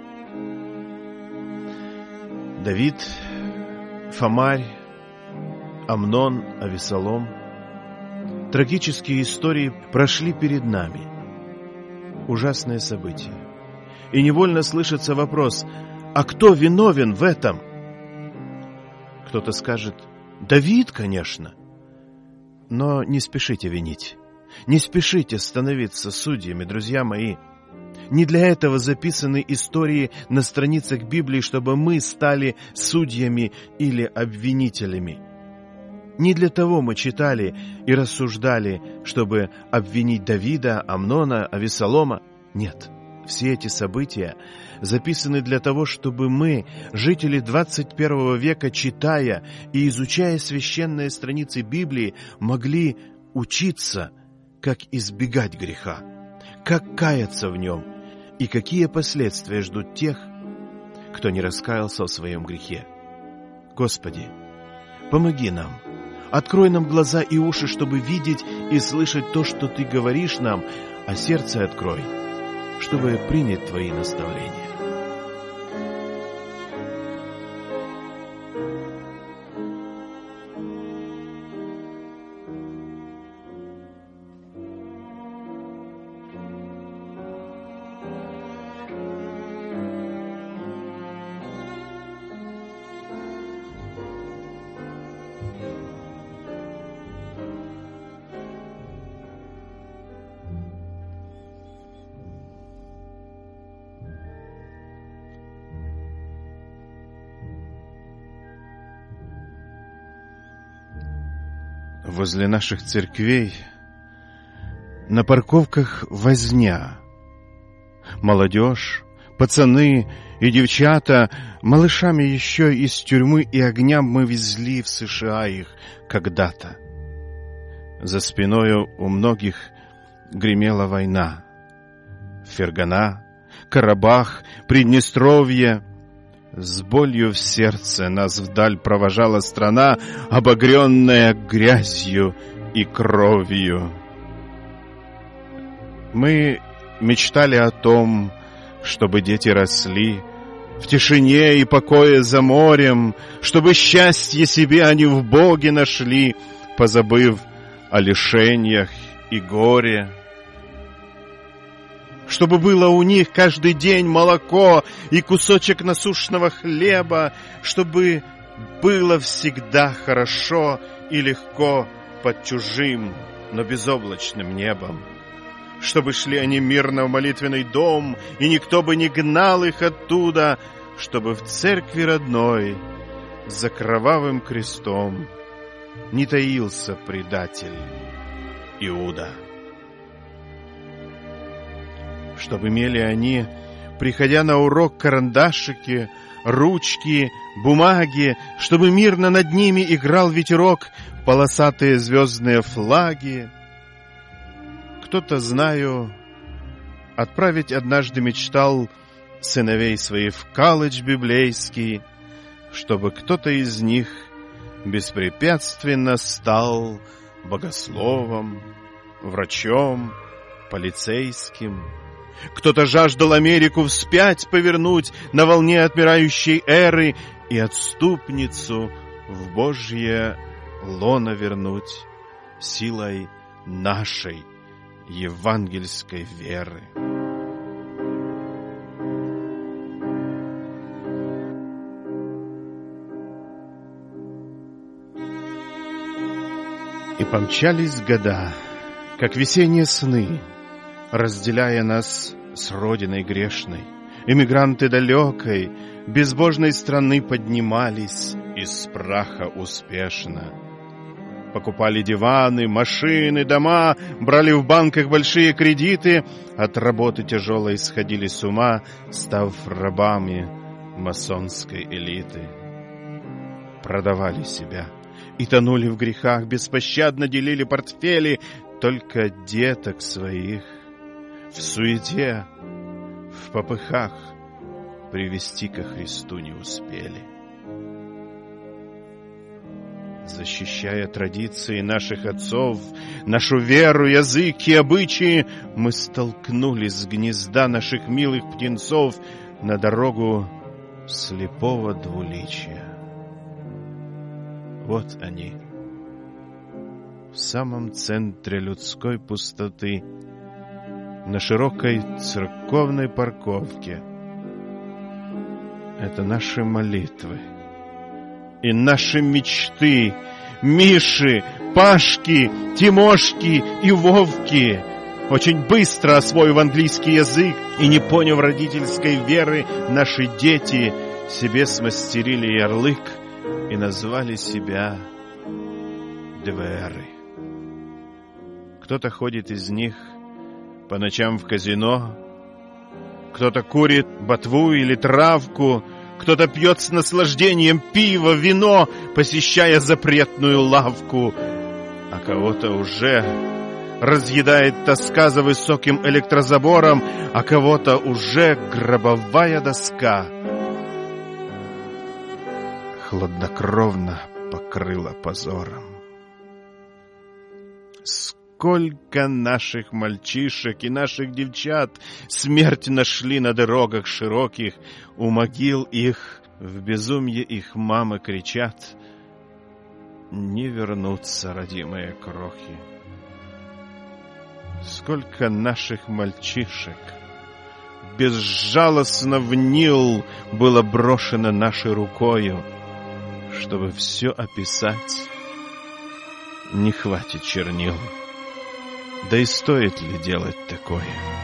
Давид, Фомарь, Амнон, Авесолом — трагические истории прошли перед нами. Ужасное событие. И невольно слышится вопрос: а кто виновен в этом? Кто-то скажет: Давид, конечно. Но не спешите винить. Не спешите становиться судьями, друзья мои. Не для этого записаны истории на страницах Библии, чтобы мы стали судьями или обвинителями. Не для того мы читали и рассуждали, чтобы обвинить Давида, Амнона, Авессалома. Нет, все эти события записаны для того, чтобы мы, жители двадцать первого века, читая и изучая священные страницы Библии, могли учиться, как избегать греха, как каяться в нем и какие последствия ждут тех, кто не раскаялся в своем грехе. Господи, помоги нам, открой нам глаза и уши, чтобы видеть и слышать то, что Ты говоришь нам, а сердце открой, чтобы принять Твои наставления. Возле наших церквей на парковках возня. Молодежь, пацаны и девчата, малышами еще из тюрьмы и огня мы везли в США их когда-то. За спиною у многих гремела война. Фергана, Карабах, Приднестровье. С болью в сердце нас вдаль провожала страна, обогренная грязью и кровью. Мы мечтали о том, чтобы дети росли в тишине и покое за морем, чтобы счастье себе они в Боге нашли, позабыв о лишениях и горе. Чтобы было у них каждый день молоко и кусочек насущного хлеба, чтобы было всегда хорошо и легко под чужим, но безоблачным небом. Чтобы шли они мирно в молитвенный дом, и никто бы не гнал их оттуда, чтобы в церкви родной за кровавым крестом не таился предатель Иуда. Чтобы имели они, приходя на урок, карандашики, ручки, бумаги, чтобы мирно над ними играл ветерок, полосатые звездные флаги. Кто-то, знаю, отправить однажды мечтал сыновей своих в колледж библейский, чтобы кто-то из них беспрепятственно стал богословом, врачом, полицейским. Кто-то жаждал Америку вспять повернуть на волне отмирающей эры и отступницу в Божье лоно вернуть силой нашей евангельской веры. И помчались года, как весенние сны, разделяя нас с родиной грешной. Эмигранты далекой, безбожной страны поднимались из праха успешно. Покупали диваны, машины, дома, брали в банках большие кредиты, от работы тяжелой сходили с ума, став рабами масонской элиты. Продавали себя и тонули в грехах, беспощадно делили портфели, только деток своих в суете, в попыхах привести ко Христу не успели. Защищая традиции наших отцов, нашу веру, язык и обычаи, мы столкнулись с гнезда наших милых птенцов на дорогу слепого двуличия. Вот они, в самом центре людской пустоты, на широкой церковной парковке. Это наши молитвы и наши мечты, Миши, Пашки, Тимошки и Вовки. Очень быстро освоив английский язык и не поняв родительской веры, наши дети себе смастерили ярлык и назвали себя ДВРы. Кто-то ходит из них по ночам в казино, кто-то курит ботву или травку, кто-то пьет с наслаждением пиво, вино, посещая запретную лавку, а кого-то уже разъедает тоска за высоким электрозабором, а кого-то уже гробовая доска хладнокровно покрыла позором. Сколько наших мальчишек и наших девчат смерть нашли на дорогах широких, у могил их в безумье их мамы кричат: не вернутся, родимые крохи. Сколько наших мальчишек безжалостно в Нил было брошено нашей рукою. Чтобы все описать, не хватит чернил. Да и стоит ли делать такое?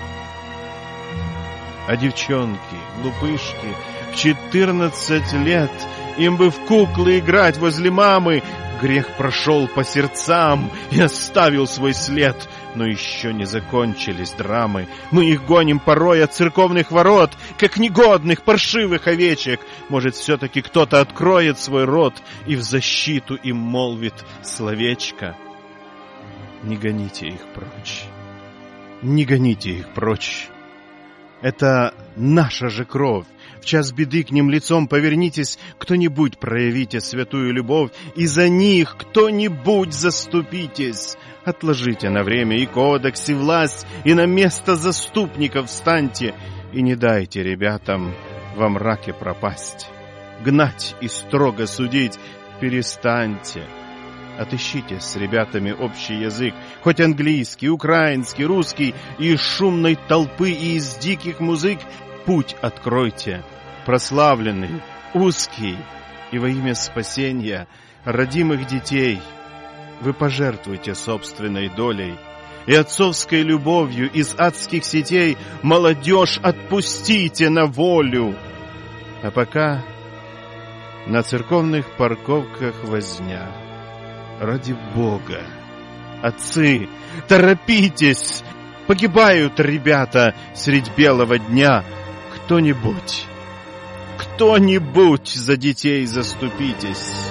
А девчонки, глупышки, в четырнадцать лет им бы в куклы играть возле мамы. Грех прошел по сердцам и оставил свой след. Но еще не закончились драмы. Мы их гоним порой от церковных ворот, как негодных, паршивых овечек. Может, все-таки кто-то откроет свой рот и в защиту им молвит словечко. Не гоните их прочь. Не гоните их прочь. Это наша же кровь. В час беды к ним лицом повернитесь, кто-нибудь проявите святую любовь, и за них кто-нибудь заступитесь. Отложите на время и кодекс, и власть, и на место заступников встаньте, и не дайте ребятам во мраке пропасть. Гнать и строго судить перестаньте. Отыщите с ребятами общий язык, хоть английский, украинский, русский, и из шумной толпы, и из диких музык путь откройте, прославленный, узкий, и во имя спасения родимых детей вы пожертвуйте собственной долей, и отцовской любовью из адских сетей молодежь отпустите на волю. А пока на церковных парковках возня. Ради Бога, отцы, торопитесь! Погибают ребята средь белого дня. Кто-нибудь, кто-нибудь за детей заступитесь.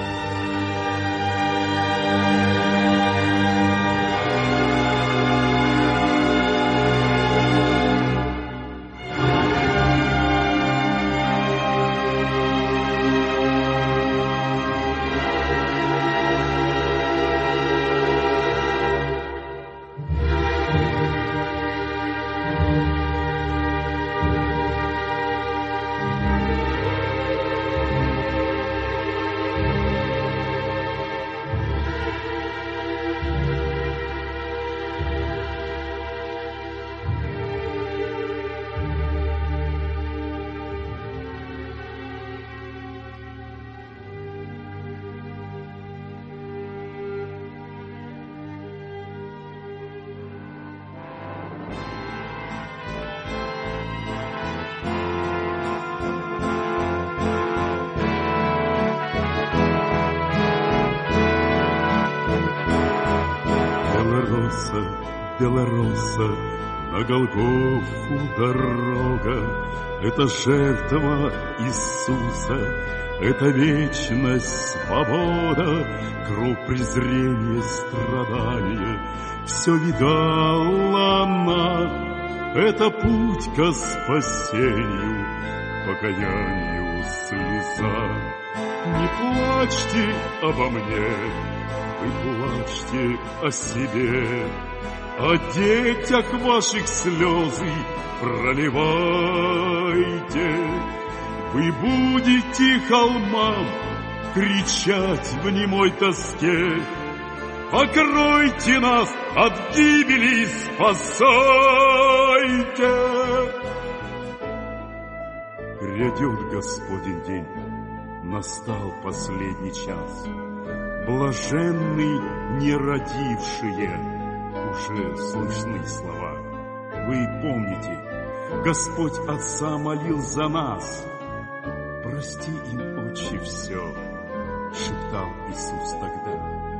Белороса, на Голгофу дорога, это жертва Иисуса, это вечность, свобода, кровь, презрение, страдания. Все видала она, это путь ко спасению, к покаянию слеза. Не плачьте обо мне, вы плачьте о себе. О детях ваших слезы проливайте. Вы будете холмам кричать в немой тоске: покройте нас от гибели, спасайте. Грядет Господень день, настал последний час. Блаженны неродившие, уже слышны слова. Вы помните, Господь Отца молил за нас. Прости им, Отче, все, шептал Иисус тогда.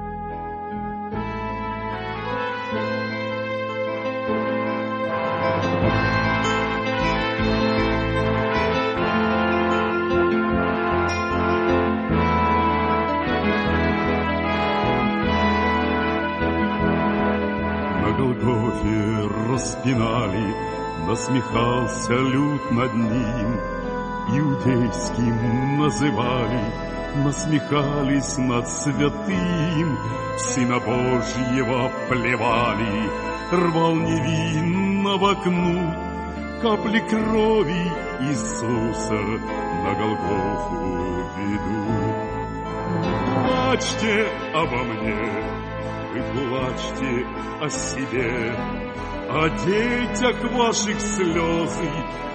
На Голгофе распинали, насмехался люд над ним. Иудейским называли, насмехались над святым, в Сына Божьего плевали, рвал невинного кнут, капли крови Иисуса на Голгофу ведут. Плачьте обо мне, вы плачьте о себе, о детях ваших слезы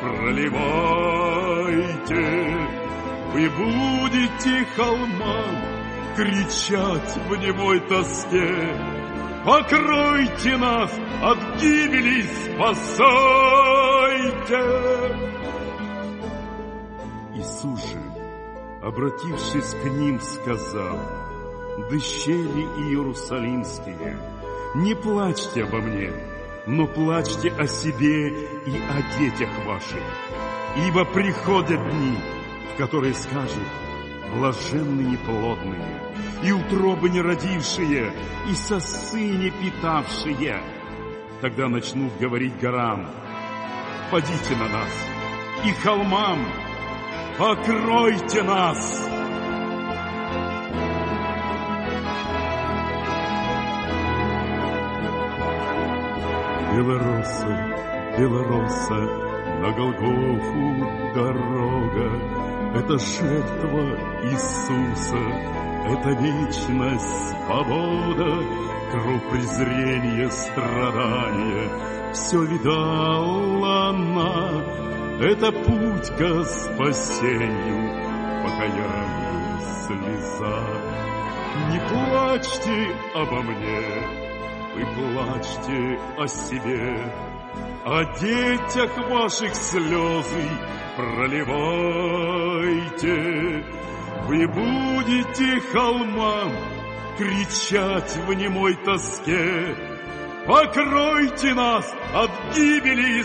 проливайте. Вы будете холмам кричать в немой тоске: покройте нас от гибели, спасайте. Иисус же, обратившись к ним, сказал: дщери Иерусалимские, не плачьте обо мне, но плачьте о себе и о детях ваших, ибо приходят дни, в которые скажут: блаженны неплодные, и утробы не родившие, и сосцы не питавшие. Тогда начнут говорить горам: падите на нас, и холмам: покройте нас. Белороса, белороса, на Голгофу дорога. Это жертва Иисуса, это вечность, свобода, кровь презрения, страдания. Все видала она, это путь ко спасению, покаянию, слеза. Не плачьте обо мне, вы плачьте о себе, о детях ваших слезы проливайте. Вы будете холмам кричать в немой тоске: покройте нас от гибели,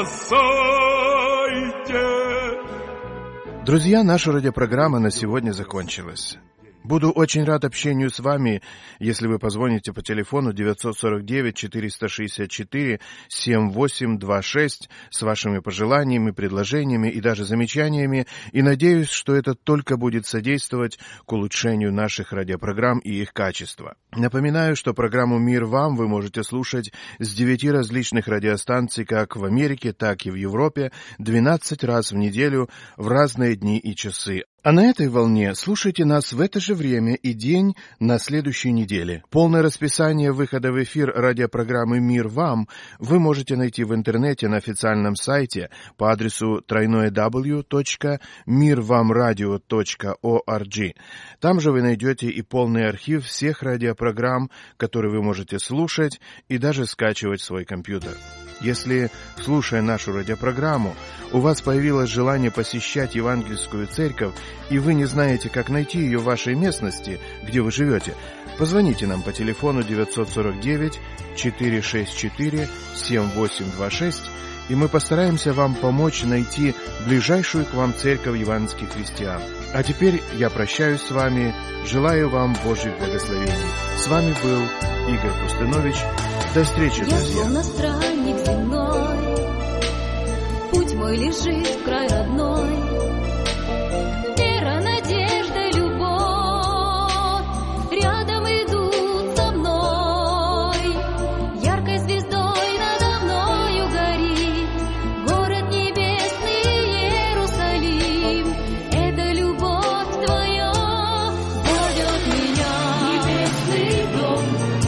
спасайте. Друзья, наша радиопрограмма на сегодня закончилась. Буду очень рад общению с вами, если вы позвоните по телефону девять четыре девять четыреста шестьдесят четыре семь восемь два шесть с вашими пожеланиями, предложениями и даже замечаниями, и надеюсь, что это только будет содействовать к улучшению наших радиопрограмм и их качества. Напоминаю, что программу «Мир вам» вы можете слушать с девяти различных радиостанций как в Америке, так и в Европе двенадцать раз в неделю в разные дни и часы. А на этой волне слушайте нас в это же время и день на следующей неделе. Полное расписание выхода в эфир радиопрограммы «Мир вам» вы можете найти в интернете на официальном сайте по адресу дабл ю дабл ю дабл ю точка мир вам радио точка орг. Там же вы найдете и полный архив всех радиопрограмм, которые вы можете слушать и даже скачивать в свой компьютер. Если, слушая нашу радиопрограмму, у вас появилось желание посещать евангельскую церковь, и вы не знаете, как найти ее в вашей местности, где вы живете, позвоните нам по телефону девять четыре девять четыреста шестьдесят четыре семь восемь два шесть, и мы постараемся вам помочь найти ближайшую к вам церковь евангельских христиан. А теперь я прощаюсь с вами, желаю вам Божьих благословений. С вами был Игорь Пустынович. До встречи, друзья. Я словно странник земной, путь мой лежит в край родной. Вера, надежда, любовь рядом идут со мной. Яркой звездой надо мною горит город небесный Иерусалим. Это любовь твоя зовет меня. Небесный дом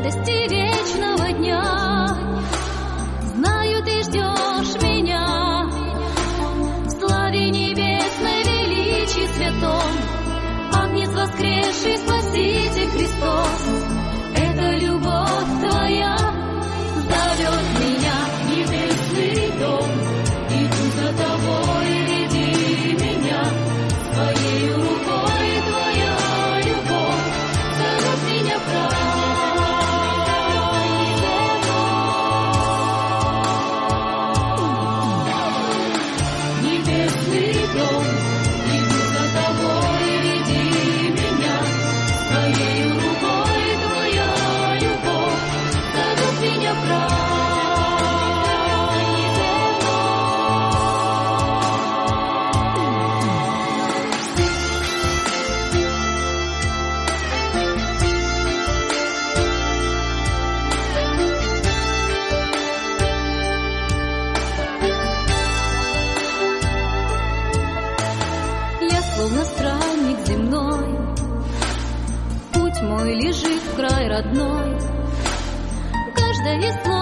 радости вечного дня. Знаю, ты ждешь меня в славе небесной, величии святом. Агнец воскресший, Спаситель Христос, это любовь твоя зовет меня в небесный дом. Иду за тобой, веди меня своей рукой, твоя любовь зовет меня в рай. Небесный дом, иду за тобой, веди меня своей рукой, твоя любовь зовет меня в рай. Словно странник земной, путь мой лежит в край родной. Каждое слово